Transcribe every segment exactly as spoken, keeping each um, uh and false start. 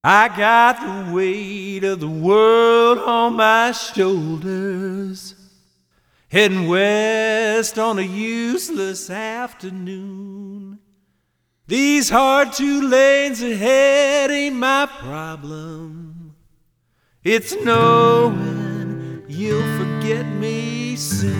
I got the weight of the world on my shoulders, heading west on a useless afternoon. These hard two lanes ahead ain't my problem. It's knowing you'll forget me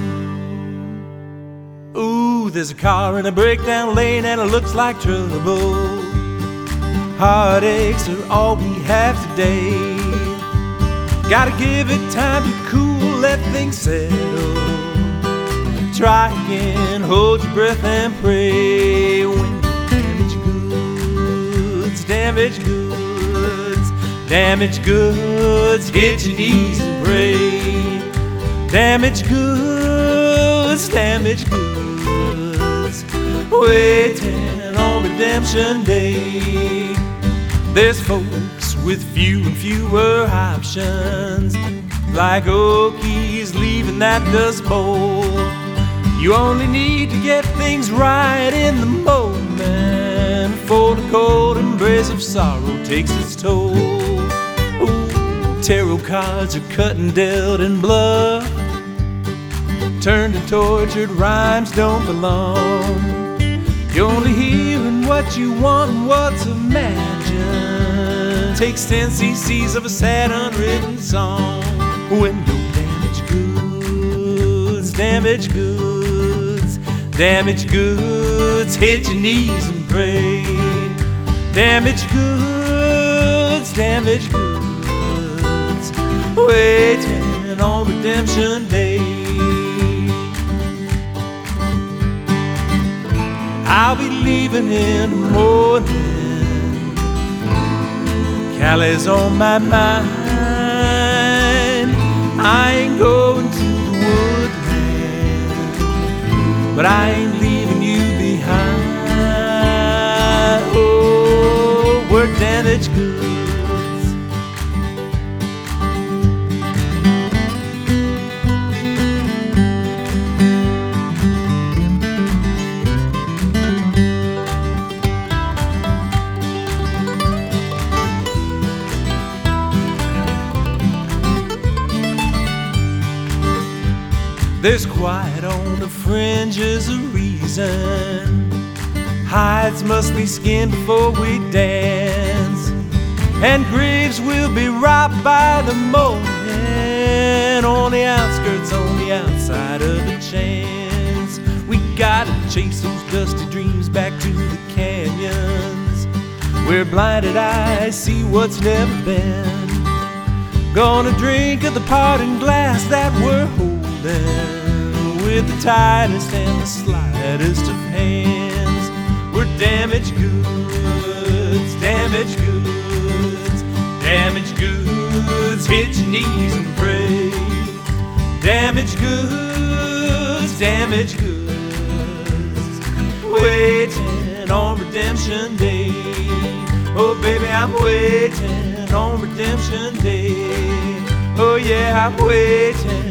soon. Ooh, there's a car in a breakdown lane and it looks like trouble. Heartaches are all we have today. Gotta give it time to cool, let things settle. Try again, hold your breath and pray. When damaged goods, damaged goods, damaged goods, hit your knees and pray. Damaged goods, damaged goods, waiting on redemption day. There's folks with few and fewer options, like Okies leaving that dust bowl. You only need to get things right in the moment before the cold embrace of sorrow takes its toll. Ooh, tarot cards are cut and dealt in blood, turned to tortured rhymes don't belong. You're only hearing what you want and what's imagined. Takes ten cc's of a sad unwritten song. When your damaged goods, damaged goods, damaged goods, hit your knees and pray. Damaged goods, damaged goods, waiting on redemption day. I'll be leaving in the morning, Cali's on my mind. I ain't going to the woodland, but I ain't leaving you behind. Oh, we're damaged goods. There's quiet on the fringes of reason. Hides must be skinned before we dance, and graves will be robbed by the moment. On the outskirts, on the outside of a chance, we gotta chase those dusty dreams back to the canyons, where blinded eyes see what's never been. Gonna drink of the parting glass that we're holding, with the tightest and the slightest of hands. We're damaged goods, damaged goods, damaged goods, hit your knees and pray. Damaged goods, damaged goods, waiting on redemption day. Oh baby, I'm waiting on redemption day. Oh yeah, I'm waiting